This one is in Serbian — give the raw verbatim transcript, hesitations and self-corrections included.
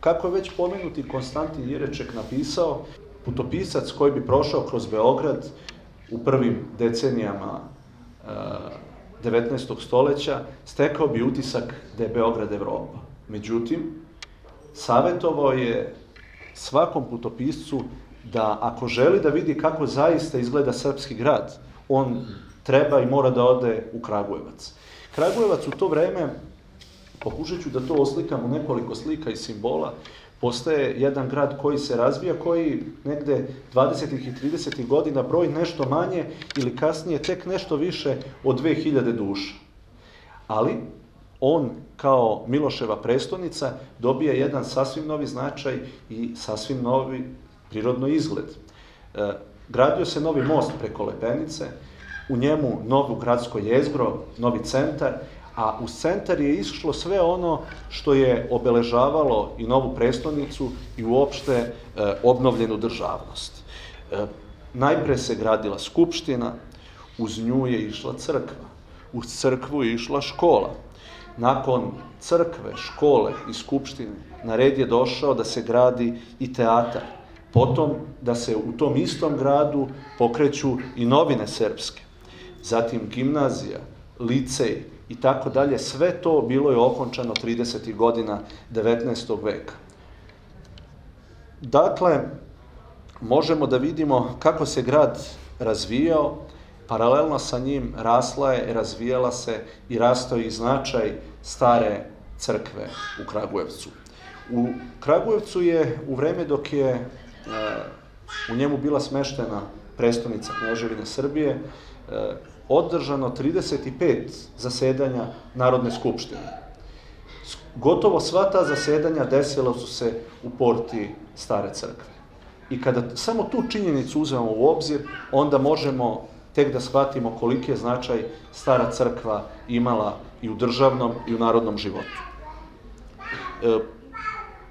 Kako je već pomenuti Konstantin Jireček napisao, putopisac koji bi prošao kroz Beograd u prvim decenijama devetnaestog stoleća stekao bi utisak da je Beograd Evropa. Međutim, savjetovao je svakom putopiscu da ako želi da vidi kako zaista izgleda srpski grad, on treba i mora da ode u Kragujevac. Kragujevac u to vreme, pokušat ću da to oslikam u nekoliko slika i simbola, postaje jedan grad koji se razvija, koji negde dvadesetih i tridesetih godina broji nešto manje ili kasnije tek nešto više od dve hiljade duša. Ali on kao Miloševa prestonica dobija jedan sasvim novi značaj i sasvim novi prirodno izgled. Gradio se novi most preko Lepenice, u njemu novo gradsko jezgro, novi centar, a uz centar je išlo sve ono što je obeležavalo i novu prestonicu i uopšte obnovljenu državnost. Najpre se gradila Skupština, uz nju je išla crkva, uz crkvu je išla škola. Nakon crkve, škole i Skupštine na red je došao da se gradi i teatar. Potom da se u tom istom gradu pokreću i novine srpske. Zatim gimnazija, licej i tako dalje. Sve to bilo je okončano tridesetih godina devetnaestog veka. Dakle, možemo da vidimo kako se grad razvijao, paralelno sa njim rasla je, razvijala se i rastao i značaj stare crkve u Kragujevcu. U Kragujevcu je u vreme dok je u njemu bila smeštena prestonica Kneževine Srbije, održano trideset pet zasedanja Narodne skupštine. Gotovo sva ta zasedanja desila su se u porti Stare crkve. I kada samo tu činjenicu uzmemo u obzir, onda možemo tek da shvatimo koliki je značaj Stara crkva imala i u državnom i u narodnom životu.